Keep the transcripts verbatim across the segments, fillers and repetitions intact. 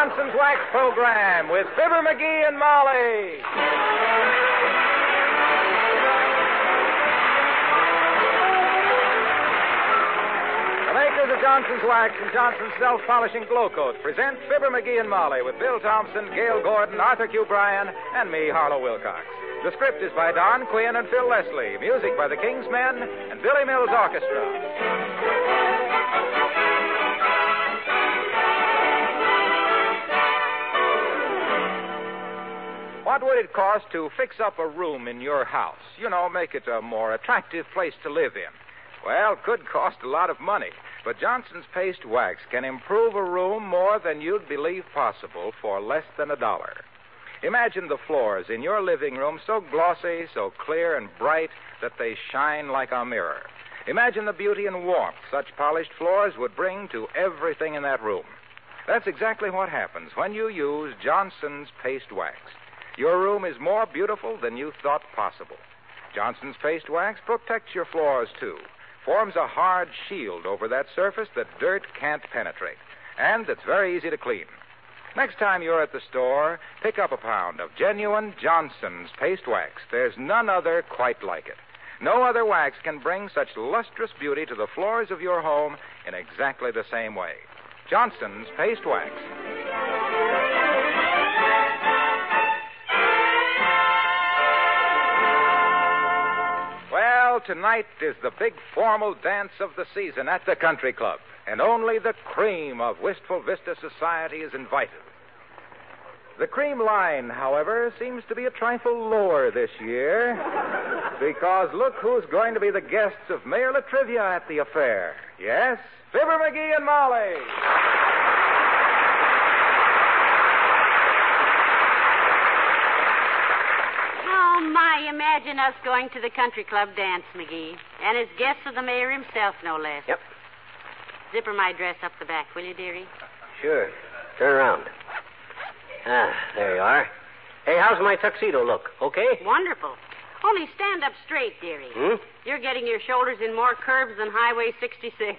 Johnson's Wax Program with Fibber McGee and Molly. The makers of Johnson's Wax and Johnson's Self-Polishing Glow Coat present Fibber McGee and Molly with Bill Thompson, Gail Gordon, Arthur Q. Bryan, and me, Harlow Wilcox. The script is by Don Quinn and Phil Leslie. Music by the King's Men and Billy Mills Orchestra. What would it cost to fix up a room in your house? You know, make it a more attractive place to live in. Well, it could cost a lot of money, but Johnson's Paste Wax can improve a room more than you'd believe possible for less than a dollar. Imagine the floors in your living room so glossy, so clear and bright that they shine like a mirror. Imagine the beauty and warmth such polished floors would bring to everything in that room. That's exactly what happens when you use Johnson's Paste Wax. Your room is more beautiful than you thought possible. Johnson's Paste Wax protects your floors, too. Forms a hard shield over that surface that dirt can't penetrate. And it's very easy to clean. Next time you're at the store, pick up a pound of genuine Johnson's Paste Wax. There's none other quite like it. No other wax can bring such lustrous beauty to the floors of your home in exactly the same way. Johnson's Paste Wax. Well, tonight is the big formal dance of the season at the Country Club, and only the cream of Wistful Vista society is invited. The cream line, however, seems to be a trifle lower this year, because look who's going to be the guests of Mayor Latrivia at the affair. Yes, Fibber McGee and Molly. My, imagine us going to the Country Club dance, McGee. And as guests of the mayor himself, no less. Yep. Zipper my dress up the back, will you, dearie? Sure. Turn around. Ah, there you are. Hey, how's my tuxedo look? Okay? Wonderful. Only stand up straight, dearie. Hmm? You're getting your shoulders in more curves than Highway sixty-six.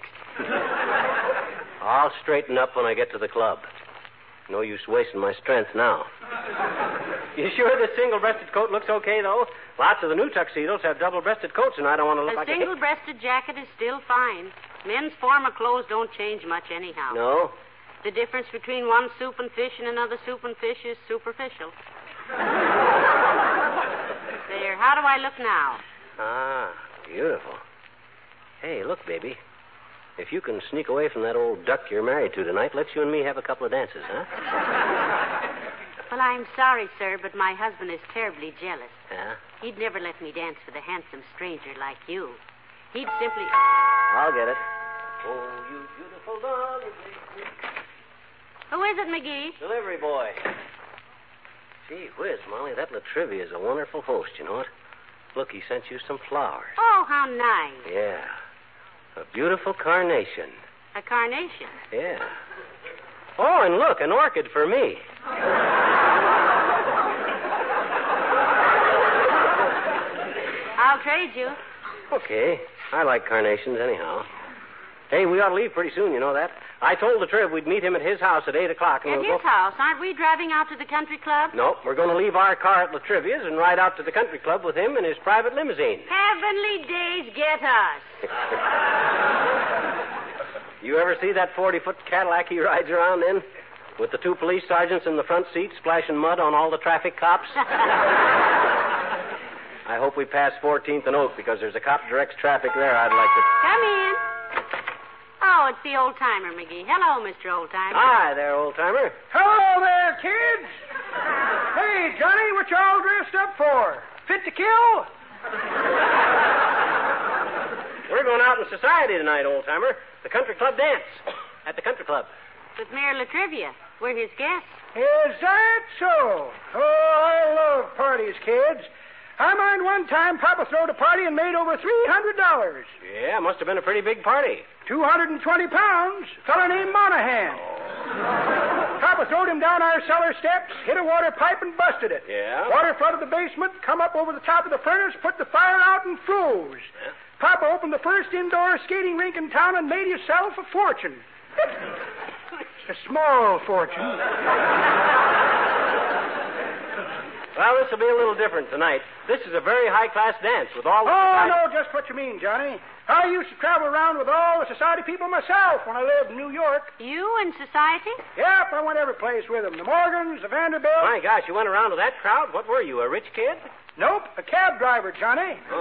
I'll straighten up when I get to the club. No use wasting my strength now. You sure this single-breasted coat looks okay, though? Lots of the new tuxedos have double-breasted coats, and I don't want to look a like a... A single-breasted jacket is still fine. Men's formal clothes don't change much anyhow. No? The difference between one soup and fish and another soup and fish is superficial. There, how do I look now? Ah, beautiful. Hey, look, baby. If you can sneak away from that old duck you're married to tonight, let's you and me have a couple of dances, huh? Well, I'm sorry, sir, but my husband is terribly jealous. Yeah? He'd never let me dance with a handsome stranger like you. He'd simply... I'll get it. Oh, you beautiful darling. Who is it, McGee? Delivery boy. Gee whiz, Molly, that Latrivia is a wonderful host, you know what? Look, he sent you some flowers. Oh, how nice. Yeah. A beautiful carnation. A carnation? Yeah. Oh, and look, an orchid for me. I'll trade you. Okay. I like carnations anyhow. Hey, we ought to leave pretty soon, you know that? I told the Triv we'd meet him at his house at eight o'clock. And at we'll his go... house? Aren't we driving out to the country club? No, we're going to leave our car at Latrivia's and ride out to the country club with him in his private limousine. Heavenly days get us. You ever see that forty-foot Cadillac he rides around in? With the two police sergeants in the front seat splashing mud on all the traffic cops? I hope we pass fourteenth and Oak because there's a cop directs traffic there I'd like to... Come in. Oh, it's the old-timer, McGee. Hello, Mister Old-timer. Hi there, old-timer. Hello there, kids. Hey, Johnny, what you all dressed up for? Fit to kill? We're going out in society tonight, old-timer. The country club dance. At the country club. With Mayor Latrivia. We're his guests. Is that so? Oh, I love parties, kids. I mind one time Papa throwed a party and made over three hundred dollars. Yeah, must have been a pretty big party. two hundred twenty pounds. Fella named Monahan. Papa throwed him down our cellar steps, hit a water pipe, and busted it. Yeah? Water flooded the basement, come up over the top of the furnace, put the fire out, and froze. Yeah? Papa opened the first indoor skating rink in town and made himself a fortune. A small fortune. Well, this will be a little different tonight. This is a very high-class dance with all... Oh, I know just what you mean, Johnny. I used to travel around with all the society people myself when I lived in New York. You in society? Yep, I went every place with them. The Morgans, the Vanderbilts. My gosh, you went around with that crowd? What were you, a rich kid? Nope, a cab driver, Johnny. Oh.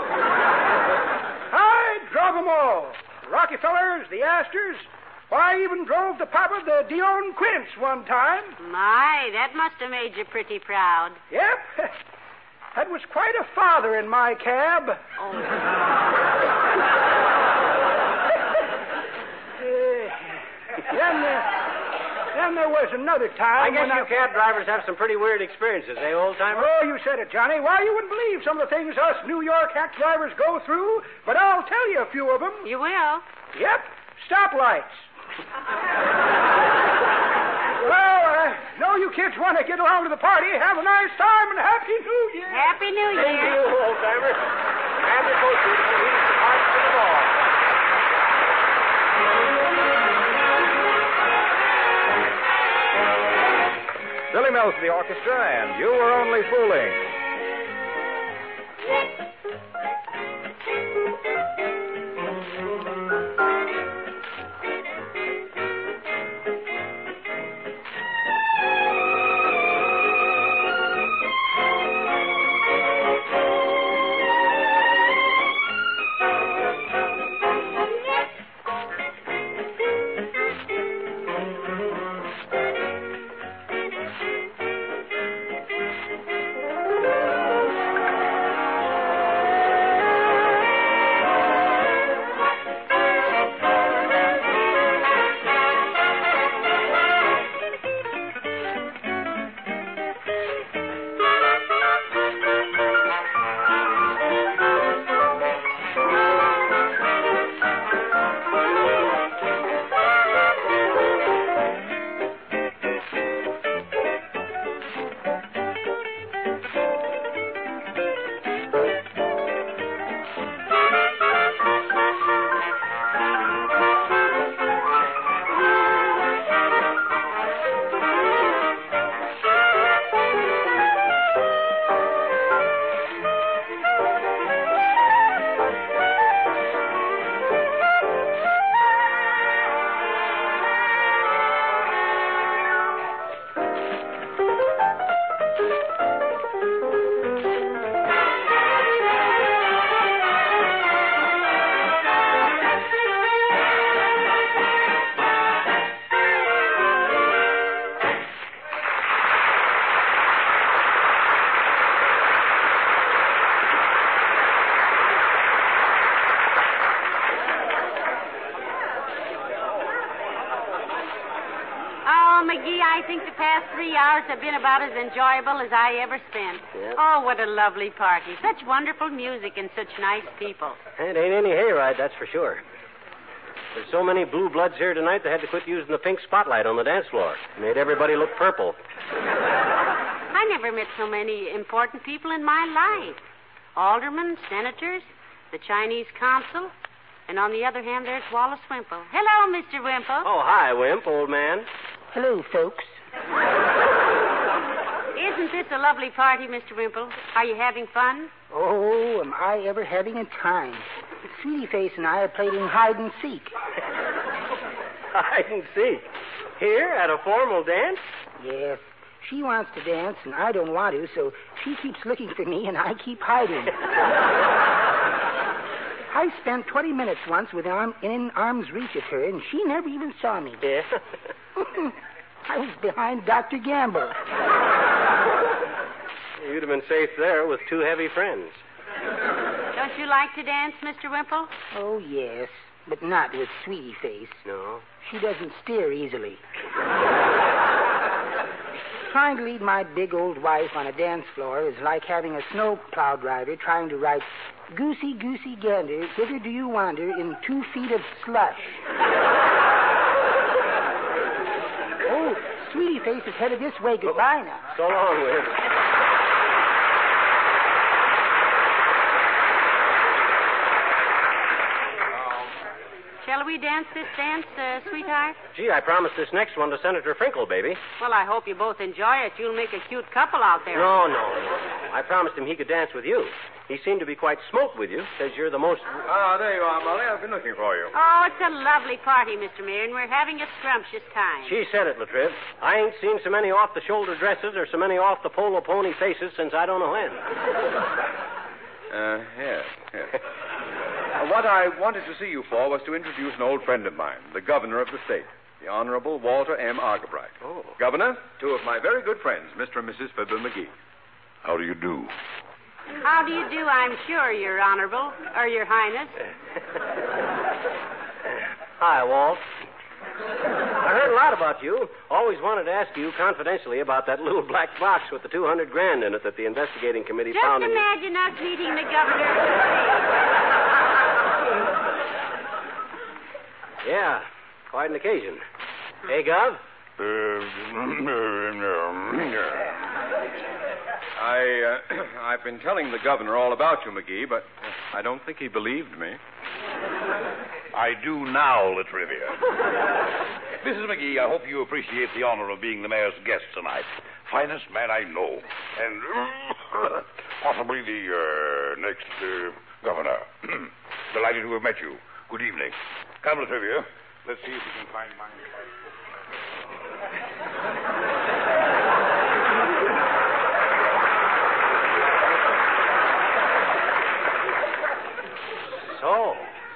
I drove them all. The Rockefellers, the Astors. Why, I even drove the Papa, the Dion Quince, one time. My, that must have made you pretty proud. Yep. That was quite a father in my cab. Oh. then, uh, then there was another time. I guess when you cab drivers have some pretty weird experiences, eh, old-timer? Oh, you said it, Johnny. Why, you wouldn't believe some of the things us New York hack drivers go through, but I'll tell you a few of them. You will? Yep, stoplights. Well, I uh, know you kids want to get along to the party. Have a nice time and Happy New Year. Happy New Year. Thank you, old-timer. Grab your coat, please. We'll meet at the park for the ball. Billy Mills to the orchestra, and You Were Only Fooling. McGee, I think the past three hours have been about as enjoyable as I ever spent. Yep. Oh, what a lovely party. Such wonderful music and such nice people. It ain't any hayride, that's for sure. There's so many blue bloods here tonight they had to quit using the pink spotlight on the dance floor. Made everybody look purple. I never met so many important people in my life. Aldermen, senators, the Chinese consul, and on the other hand, there's Wallace Wimple. Hello, Mister Wimple. Oh, hi, Wimp, old man. Hello, folks. Isn't this a lovely party, Mister Wimple? Are you having fun? Oh, am I ever having a time. Sweetie Face and I are playing hide and seek. Hide and seek? Here, at a formal dance? Yes. She wants to dance, and I don't want to, so she keeps looking for me, and I keep hiding. I spent twenty minutes once with arm, in arm's reach of her, and she never even saw me. Yeah? I was behind Doctor Gamble. You'd have been safe there with two heavy friends. Don't you like to dance, Mister Wimple? Oh, yes, but not with Sweetie Face. No? She doesn't steer easily. Trying to lead my big old wife on a dance floor is like having a snow plow driver trying to write Goosey, goosey, gander, whither do you wander in two feet of slush? Oh, Sweetie Face is headed this way. Goodbye now. So long, Wimp. Shall we dance this dance, uh, sweetheart? Gee, I promised this next one to Senator Frinkle, baby. Well, I hope you both enjoy it. You'll make a cute couple out there. No, no, no. I promised him he could dance with you. He seemed to be quite smoked with you. Says you're the most... Ah, there you are, Molly. I've been looking for you. Oh, it's a lovely party, Mister Mayor, and we're having a scrumptious time. She said it, Latriv. I ain't seen so many off-the-shoulder dresses or so many off-the-polo pony faces since I don't know when. Uh, yes, yes. Uh, what I wanted to see you for was to introduce an old friend of mine, the governor of the state, the Honorable Walter M. Argabright. Oh. Governor, two of my very good friends, Mister and Missus Fibber McGee. How do you do? How do you do, I'm sure, Your Honorable, or Your Highness? Hi, Walt. I heard a lot about you. Always wanted to ask you confidentially about that little black box with the two hundred grand in it that the investigating committee Just found in your... imagine us meeting the governor. Yeah, quite an occasion. Hey, Gov? I, uh, I've been telling the governor all about you, McGee, but I don't think he believed me. I do now, Latrivia. Missus McGee, I hope you appreciate the honor of being the mayor's guest tonight. Finest man I know. And uh, possibly the uh, next uh, governor. Delighted to have met you. Good evening. Come, Latrivia. Let's see if we can find my... So.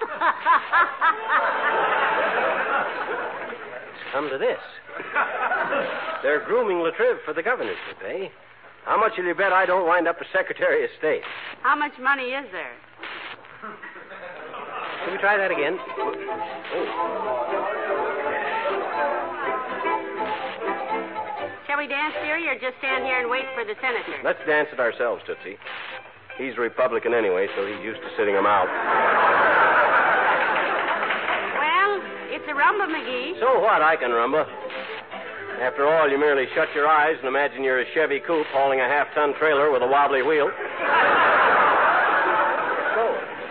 It's come to this. They're grooming Latriv for the governorship, eh? How much will you bet I don't wind up as Secretary of State? How much money is there? Can we try that again? Oh. Shall we dance, dearie, or just stand here and wait for the senator? Let's dance it ourselves, Tootsie. He's a Republican anyway, so he's used to sitting him out. Well, it's a rumba, McGee. So what? I can rumba. After all, you merely shut your eyes and imagine you're a Chevy coupe hauling a half-ton trailer with a wobbly wheel. So.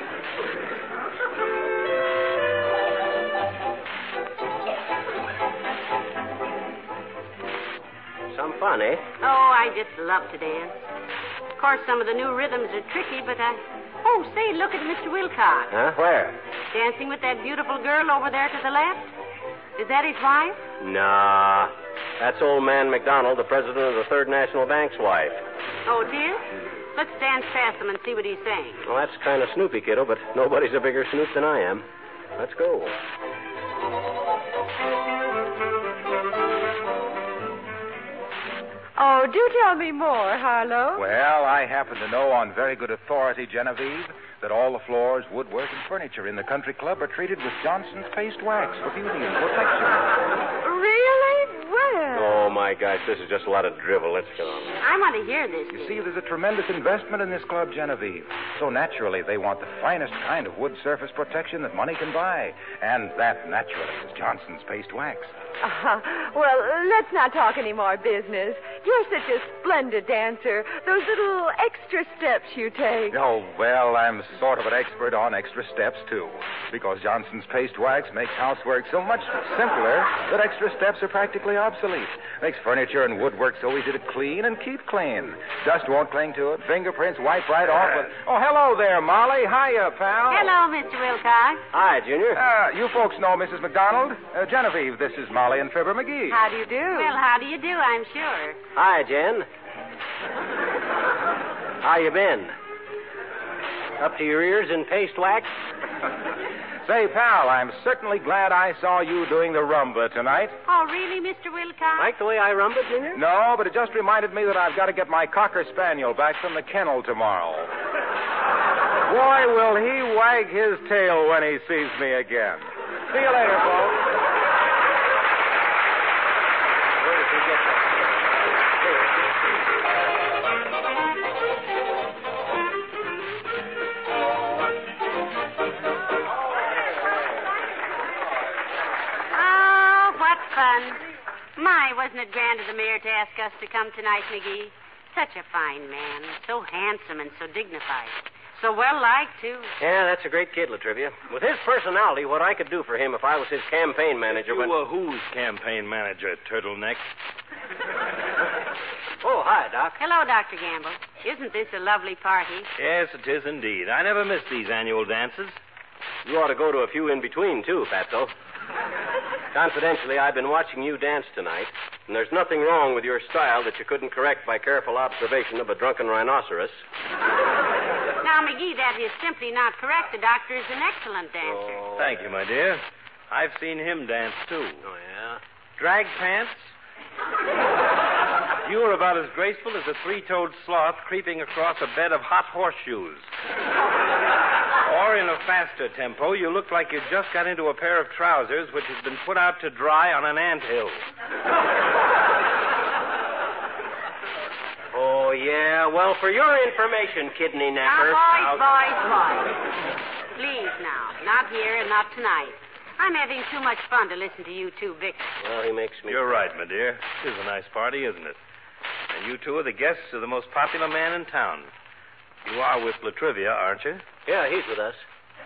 Some fun, eh? Oh, I just love to dance. Of course, some of the new rhythms are tricky, but I... Oh, say, look at Mister Wilcox. Huh? Where? Dancing with that beautiful girl over there to the left. Is that his wife? Nah. That's old man McDonald, the president of the Third National Bank's wife. Oh, it is? Let's dance past him and see what he's saying. Well, that's kind of snoopy, kiddo, but nobody's a bigger snoop than I am. Let's go. Oh, do tell me more, Harlow. Well, I happen to know on very good authority, Genevieve, that all the floors, woodwork, and furniture in the country club are treated with Johnson's paste wax for beauty and protection. Really? Well. Oh, my gosh, this is just a lot of drivel. Let's get on. I want to hear this. You see, there's a tremendous investment in this club, Genevieve. So naturally, they want the finest kind of wood surface protection that money can buy. And that, naturally, is Johnson's paste wax. Uh, well, let's not talk any more business. You're such a splendid dancer. Those little extra steps you take. Oh, well, I'm sort of an expert on extra steps, too. Because Johnson's paste wax makes housework so much simpler that extra steps are practically obsolete. Makes furniture and woodwork so easy to clean and keep clean. Dust won't cling to it. Fingerprints wipe right off with... Oh, hello there, Molly. Hiya, pal. Hello, Mister Wilcox. Hi, Junior. Uh, you folks know Missus McDonald? Uh, Genevieve, this is Molly and Fibber McGee. How do you do? Well, how do you do, I'm sure. Hi, Jen. How you been? Up to your ears in paste wax? Say, pal, I'm certainly glad I saw you doing the rumba tonight. Oh, really, Mister Wilcox? Like the way I rumba, Junior? No, but it just reminded me that I've got to get my Cocker Spaniel back from the kennel tomorrow. Boy, will he wag his tail when he sees me again. See you later, folks. Where did he get that? Oh, what fun. My, wasn't it grand of the mayor to ask us to come tonight, McGee? Such a fine man. So handsome and so dignified. So well liked, too. Yeah, that's a great kid, Latrivia. With his personality, what I could do for him if I was his campaign manager... You when... were whose campaign manager, Turtleneck? Oh, hi, Doc. Hello, Doctor Gamble. Isn't this a lovely party? Yes, it is indeed. I never miss these annual dances. You ought to go to a few in between, too, Fatso. Confidentially, I've been watching you dance tonight, and there's nothing wrong with your style that you couldn't correct by careful observation of a drunken rhinoceros. Now, McGee, that is simply not correct. The doctor is an excellent dancer. Oh. Thank you, my dear. I've seen him dance, too. Oh, yeah? Drag pants? You were about as graceful as a three-toed sloth creeping across a bed of hot horseshoes. Or in a faster tempo, you looked like you'd just got into a pair of trousers which had been put out to dry on an anthill. Oh, yeah? Well, for your information, kidney napper... Now, boys, boys, boys. Please, now. Not here and not tonight. I'm having too much fun to listen to you two bicker. Well, he makes me... You're right, my dear. It is a nice party, isn't it? And you two are the guests of the most popular man in town. You are with Latrivia, aren't you? Yeah, he's with us.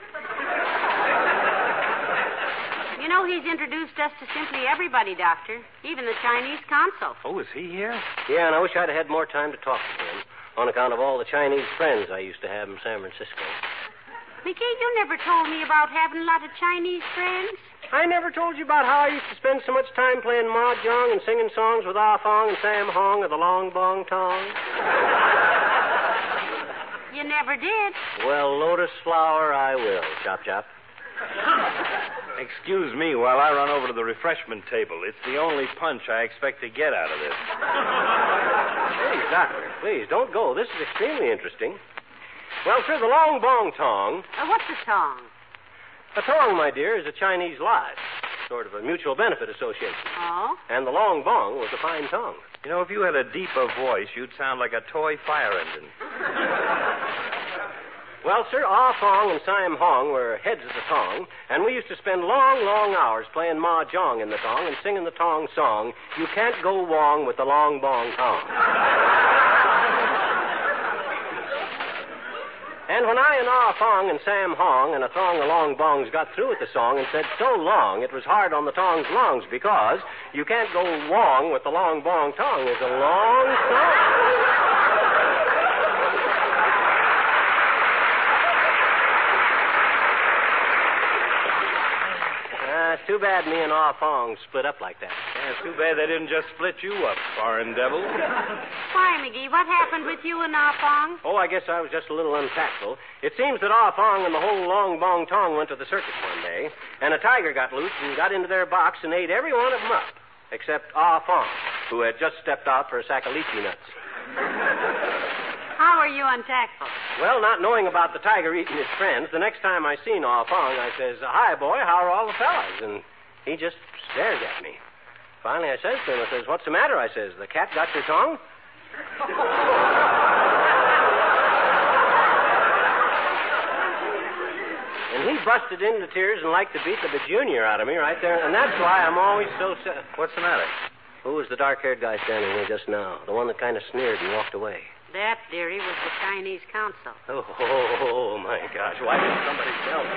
You know, he's introduced us to simply everybody, Doctor. Even the Chinese consul. Oh, is he here? Yeah, and I wish I'd have had more time to talk to him on account of all the Chinese friends I used to have in San Francisco. Mickey, you never told me about having a lot of Chinese friends. I never told you about how I used to spend so much time playing mahjong and singing songs with Ah Fong and Sam Hong of the Long Bong Tong. You never did. Well, Lotus Flower, I will. Chop, chop. Excuse me while I run over to the refreshment table. It's the only punch I expect to get out of this. Please, Doctor, please, don't go. This is extremely interesting. Well, sir, the Long Bong Tong... Uh, what's a tong? A tong, my dear, is a Chinese lodge. Sort of a mutual benefit association. Oh? And the Long Bong was a fine tongue. You know, if you had a deeper voice, you'd sound like a toy fire engine. Well, sir, Ah Fong and Sam Hong were heads of the tong, and we used to spend long, long hours playing mahjong in the tong and singing the tong song, You Can't Go Wrong with the Long Bong Tong. And when I and Ah Fong and Sam Hong and a throng of long bongs got through with the song and said so long it was hard on the tong's lungs because You Can't Go Wrong with the Long Bong Tong is a long song. Uh, it's too bad me and Ah Fong split up like that. Yeah, it's too bad they didn't just split you up, foreign devil. Why, McGee, what happened with you and Ah Fong? Oh, I guess I was just a little untactful. It seems that Ah Fong and the whole Long Bong Tong went to the circus one day, and a tiger got loose and got into their box and ate every one of them up, except Ah Fong, who had just stepped out for a sack of lychee nuts. How are you untactful? Well, not knowing about the tiger eating his friends, the next time I seen Ah Fong, I says, Hi, boy, how are all the fellas? And he just stares at me. Finally, I says to him, I says, What's the matter? I says, The cat got your tongue? And he busted into tears and liked to beat the junior out of me right there. And that's why I'm always so sad. What's the matter? Who was the dark-haired guy standing here just now? The one that kind of sneered and walked away. That, dearie, was the Chinese consul. Oh, oh, oh, my gosh. Why didn't somebody tell me?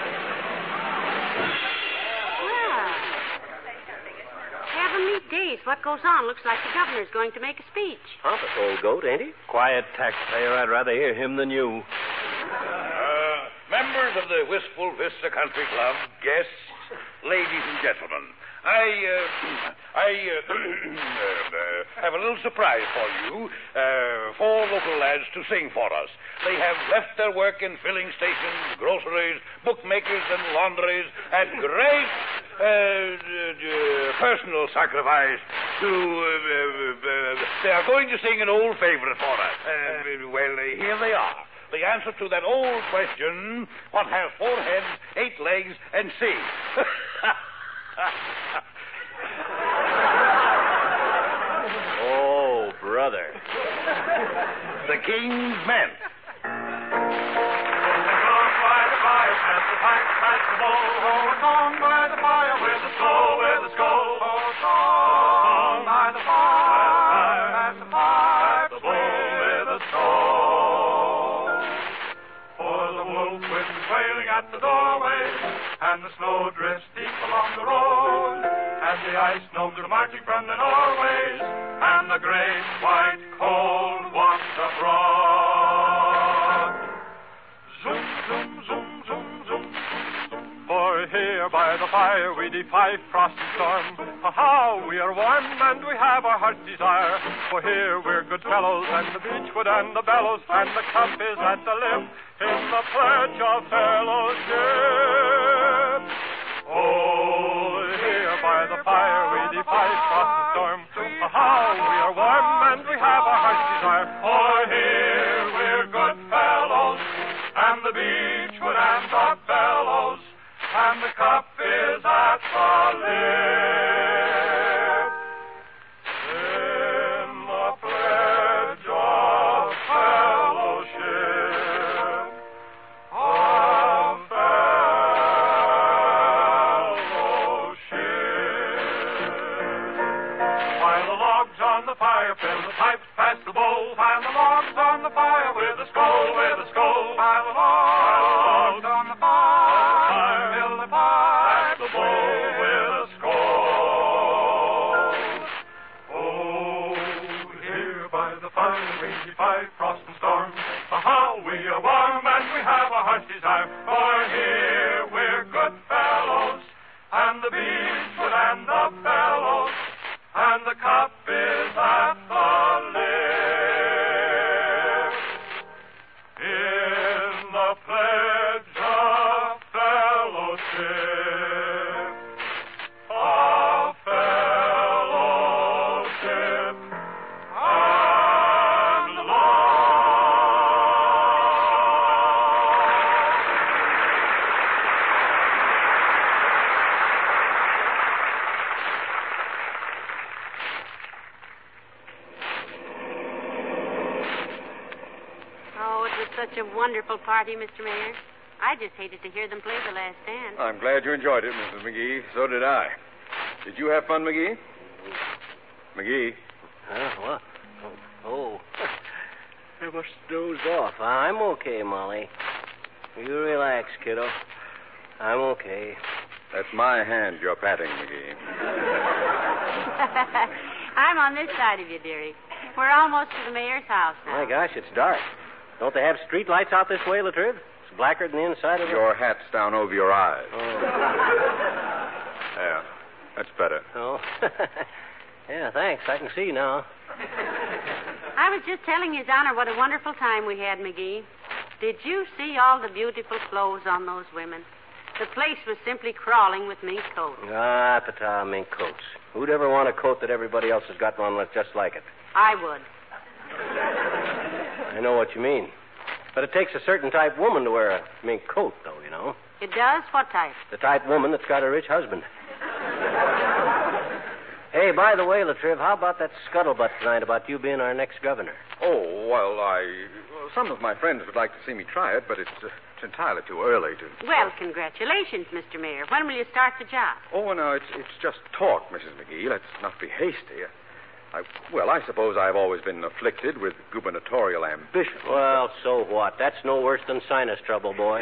Well, heavenly days. What goes on? Looks like the governor's going to make a speech. Pompous old goat, ain't he? Quiet, taxpayer. I'd rather hear him than you. Uh, members of the Wistful Vista Country Club, guests, ladies and gentlemen, I, uh, I uh, uh, have a little surprise for you. Uh, four local lads to sing for us. They have left their work in filling stations, groceries, bookmakers, and laundries at great uh, uh, personal sacrifice to... Uh, uh, they are going to sing an old favorite for us. Uh, well, uh, here they are. The answer to that old question, what has four heads, eight legs, and sings? Oh, brother. The King's Men. For and the snow drifts deep along the road, and the ice gnomes are marching from the Norways, and the great white cold walks abroad. Zoom, zoom, zoom, zoom, zoom, zoom. For here by the fire we defy frost and storm. Ha-ha, we are warm and we have our heart's desire. For here we're good fellows, and the beechwood and the bellows, and the cup is at the lip in the pledge of fellowship. Oh, here by the fire we defy frost and storm. Ha-ha, we are warm and we have our heart's desire. For here we're good fellows, and the beechwood and the bellows, and the cup is at the lip in the pledge of fellowship, of fellowship. While the logs on the fire fill the pipes past the bowl, while the logs on the fire with a skull, with a skull, while the logs on the fire. By frost and storm, aha, we are warm and we have a heart's desire. For here we're good fellows, and the beechwood and the bellows, and the cup is at the lip in the pledge of fellowship, of fellowship. Such a wonderful party, Mister Mayor. I just hated to hear them play The Last Dance. I'm glad you enjoyed it, Missus McGee. So did I. Did you have fun, McGee? McGee? Huh? What? Oh. oh. I must doze off. I'm okay, Molly. You relax, kiddo. I'm okay. That's my hand you're patting, McGee. I'm on this side of you, dearie. We're almost to the mayor's house now. My gosh, it's dark. Don't they have street lights out this way, Latriv? It's blacker than the inside of the... Your hat's down over your eyes. Oh. Yeah, that's better. Oh. Yeah, thanks. I can see now. I was just telling His Honor what a wonderful time we had, McGee. Did you see all the beautiful clothes on those women? The place was simply crawling with mink coats. Ah, pata, mink coats. Who'd ever want a coat that everybody else has got one with just like it? I would. I know what you mean. But it takes a certain type woman to wear a mink coat, though, you know. It does? What type? The type woman that's got a rich husband. Hey, by the way, Latriv, how about that scuttlebutt tonight about you being our next governor? Oh, well, I... Well, some of my friends would like to see me try it, but it's, uh, it's entirely too early to... Well, congratulations, Mister Mayor. When will you start the job? Oh, no, it's, it's just talk, Missus McGee. Let's not be hasty. I, well, I suppose I've always been afflicted with gubernatorial ambition. Well, so what? That's no worse than sinus trouble, boy.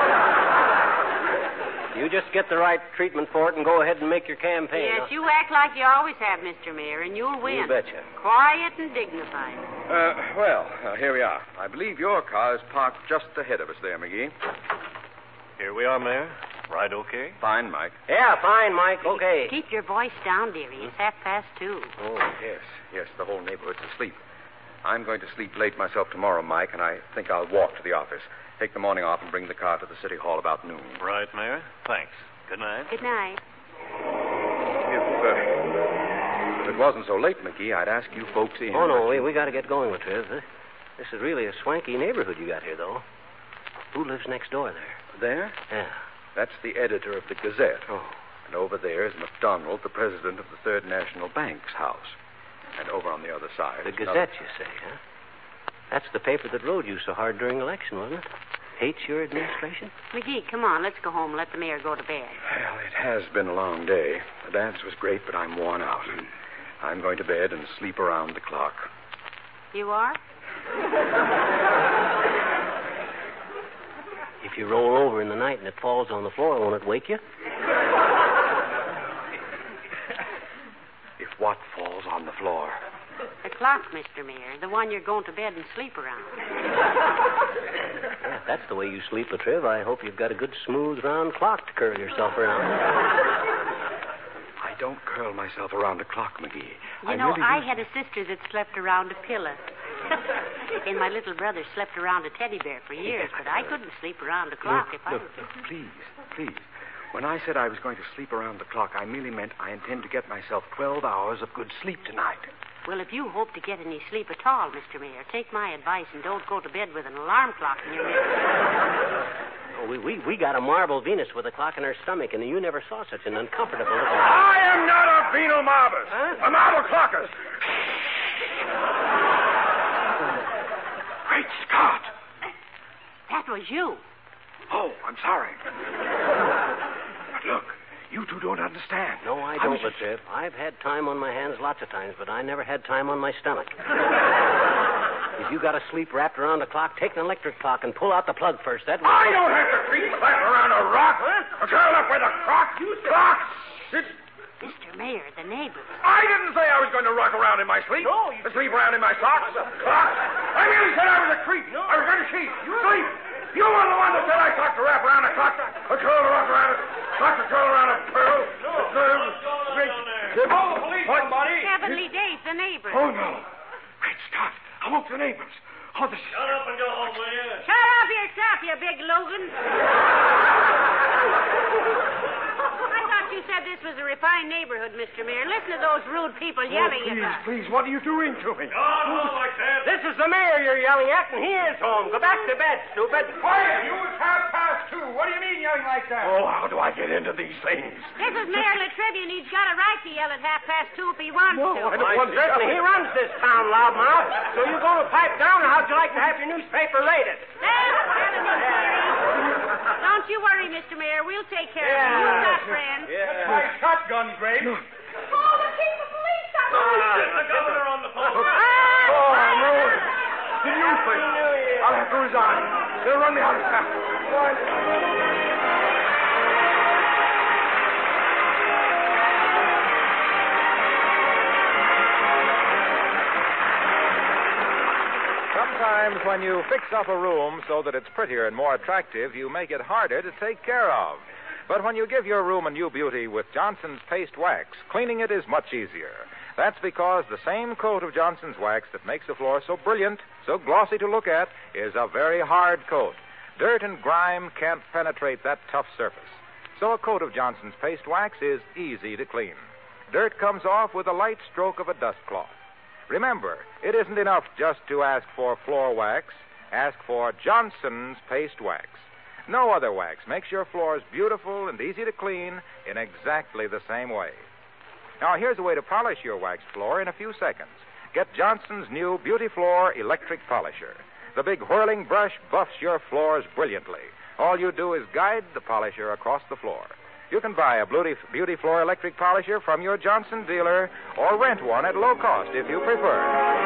You just get the right treatment for it and go ahead and make your campaign. Yes, you act like you always have, Mister Mayor, and you'll win. You betcha. Quiet and dignified. Uh, well, uh, here we are. I believe your car is parked just ahead of us there, McGee. Here we are, Mayor. Ride okay? Fine, Mike. Yeah, fine, Mike. Okay. Keep your voice down, dearie. It's half past two. Oh, yes. Yes, the whole neighborhood's asleep. I'm going to sleep late myself tomorrow, Mike, and I think I'll walk to the office. Take the morning off and bring the car to the city hall about noon. Right, Mayor. Thanks. Good night. Good night. If, uh, if it wasn't so late, McGee, I'd ask you folks in. Oh, no, we, we got to get going, Latriv. This is really a swanky neighborhood you got here, though. Who lives next door there? There? Yeah. That's the editor of the Gazette. Oh. And over there is McDonald, the president of the Third National Bank's house. And over on the other side... The is Gazette, another... you say, huh? That's the paper that rode you so hard during election, wasn't it? Hates your administration? McGee, come on. Let's go home and let the mayor go to bed. Well, it has been a long day. The dance was great, but I'm worn out. I'm going to bed and sleep around the clock. You are? If you roll over in the night and it falls on the floor, won't it wake you? If what falls on the floor? The clock, Mister Mayor. The one you're going to bed and sleep around. Yeah, if that's the way you sleep, Latriv, I hope you've got a good, smooth, round clock to curl yourself around. I don't curl myself around a clock, McGee. You I know, really I do. had a sister that slept around a pillow. And my little brother slept around a teddy bear for years, but I couldn't sleep around a clock Look, if I look, was... look, please, please. When I said I was going to sleep around the clock, I merely meant I intend to get myself twelve hours of good sleep tonight. Well, if you hope to get any sleep at all, Mister Mayor, take my advice and don't go to bed with an alarm clock in your middle. Oh, we, we, we got a marble Venus with a clock in her stomach, and you never saw such an uncomfortable looking... I am not a venal marbles. Huh? A marble clockers. Great Scott! That was you. Oh, I'm sorry. But look, you two don't understand. No, I I don't, was just- Latriv. I've had time on my hands lots of times, but I never had time on my stomach. If you got to sleep wrapped around a clock, take an electric clock and pull out the plug first. That will... I don't have to creep flat around a rock. Huh? Curl up with a clock. You clock. It's... Mister Mayor, the neighbors. I didn't say I was going to rock around in my sleep. No, you... Sleep around in my socks. Clock. I merely said I was a creep. No. I was going to cheat. You sleep. You were the one that said I clock to wrap around a clock. A curl to rock around a... Clock to curl around a pearl. No. Oh, police, somebody. Heavenly days, the neighbors. Oh, no. Great Scott. I woke the neighbors. Oh, this... Shut up and go home, will you? Shut up yourself, you big Logan. I thought you said this was a refined neighborhood, Mister Mayor. Listen to those rude people yelling please, at us. please, what are you doing to me? Don't move like that. This is the mayor you're yelling at, and he is home. Go back to bed, stupid. Quiet. You was half past two. What do you mean yelling like that? Oh, how do I get into these things? This is Mayor Latrivian. He's got a right to yell at half past two if he wants No, to. I don't Why, want to certainly, he yell. runs this town, loudmouth. So you going to pipe down, or how'd you like to have your newspaper rated? Don't you worry, Mister Mayor. We'll take care Yeah. of him. You've got friends. Yeah. My shotgun, Graves. Call the chief of police. Get the governor on the phone. Oh, no. The newspaper. I'll have to resign. They'll run me out of town. Sometimes when you fix up a room so that it's prettier and more attractive, you make it harder to take care of. But when you give your room a new beauty with Johnson's Paste Wax, cleaning it is much easier. That's because the same coat of Johnson's Wax that makes the floor so brilliant, so glossy to look at, is a very hard coat. Dirt and grime can't penetrate that tough surface. So a coat of Johnson's Paste Wax is easy to clean. Dirt comes off with a light stroke of a dust cloth. Remember, it isn't enough just to ask for floor wax. Ask for Johnson's Paste Wax. No other wax makes your floors beautiful and easy to clean in exactly the same way. Now, here's a way to polish your waxed floor in a few seconds. Get Johnson's new Beauty Floor Electric Polisher. The big whirling brush buffs your floors brilliantly. All you do is guide the polisher across the floor. You can buy a Beauty, Beauty Floor Electric Polisher from your Johnson dealer or rent one at low cost if you prefer.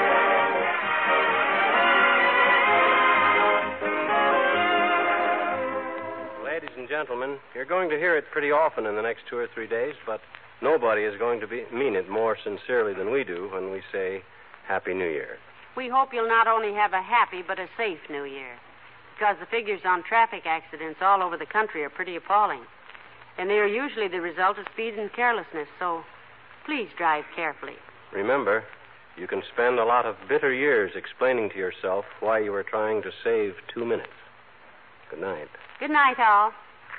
Ladies and gentlemen, you're going to hear it pretty often in the next two or three days, but nobody is going to be, mean it more sincerely than we do when we say Happy New Year. We hope you'll not only have a happy but a safe New Year, because the figures on traffic accidents all over the country are pretty appalling. And they are usually the result of speed and carelessness, so please drive carefully. Remember, you can spend a lot of bitter years explaining to yourself why you were trying to save two minutes. Good night. Good night, all.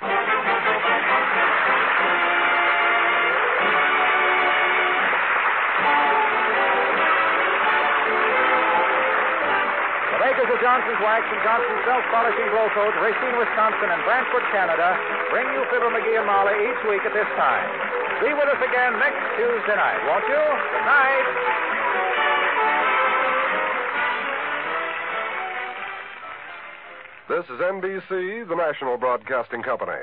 The makers of Johnson's Wax and Johnson's Self-Polishing Glow Coat, Racine, Wisconsin, and Brantford, Canada, bring you Fibber McGee and Molly each week at this time. Be with us again next Tuesday night, won't you? Good night. This is N B C, the national broadcasting company.